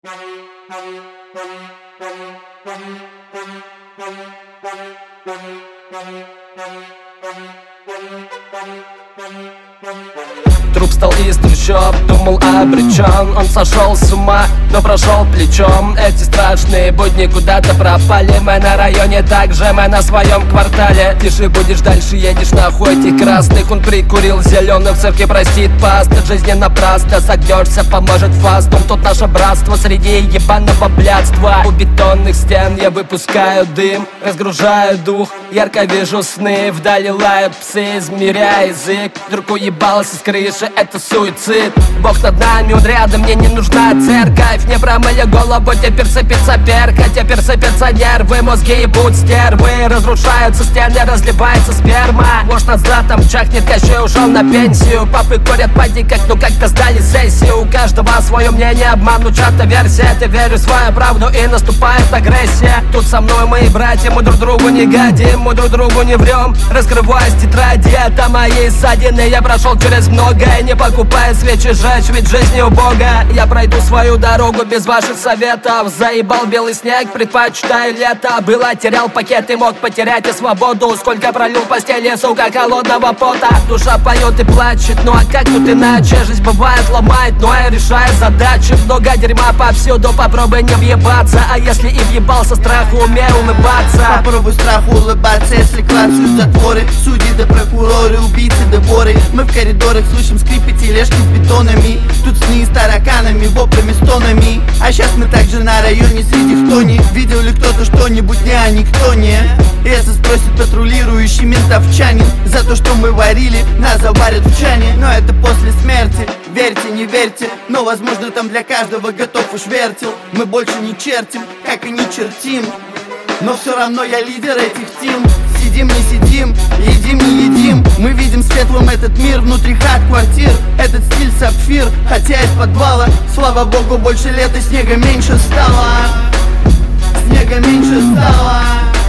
Труп стал из трущоб, думал обречен. Он сошел с ума, но прошел плечом. Эти страшные будни куда-то пропали. Мы на районе, также мы на своем квартале. Тише будешь, дальше едешь на охоте красных. Он прикурил зеленым, в церкви простит паст. От жизни напрасно согнешься, поможет фастум. Тут наше братство среди ебаного блядства. У бетонных стен я выпускаю дым, разгружаю дух, ярко вижу сны. Вдали лают псы, измеряя язык. Вдруг уебался с крыши, это суицид. Бог над нами, он рядом, мне не нужна церковь. Не промыли голову, теперь сыпется перка. Теперь сыпятся нервы, мозги ебут стервы. Разрушаются стены, разливается сперма. Может над златом чахнет, Кощей ушел на пенсию. Папы курят падиках, но как-то сдали сессию. У каждого свое мнение, обманучата версия. Ты веришь в свою правду и наступает агрессия. Тут со мной мои братья, мы друг другу не гадим, мы друг другу не врем. Раскрываясь тетради, это мои ссадины. Я прошел через многое, не покупая свечи жечь, ведь жизнь не убога. Я пройду свою дорогу без ваших советов. Заебал белый снег, предпочитаю лето. Было, терял пакет и мог потерять и свободу. Сколько пролил в постели, сука, холодного пота. Душа поет и плачет, ну а как тут иначе? Жизнь бывает ломает, но я решаю задачи. Много дерьма повсюду, попробуй не въебаться. А если и въебался, страху умей улыбаться. Попробуй страху улыбаться, если клацают затворы. Судьи да прокуроры, убийцы да воры. Мы в коридорах слышим скрипы тележки с бетонами. Тут сны с тараканами, воплями, стонами. А сейчас мы также на районе среди хтони. Видел ли кто-то что-нибудь? Не, а никто не. Если спросит патрулирующий ментовчанин за то, что мы варили, нас заварят в чане. Но это после смерти, верьте, не верьте. Но возможно там для каждого готов уж вертел. Мы больше не чертим, как и не чертим. Но все равно я лидер этих тим. Сидим, не сидим, едим, не едим. Мы видим светлым этот мир внутри хат-квартир. Этот стиль сапфир, хотя из подвала. Слава богу, больше лета, снега меньше стало. Снега меньше стало.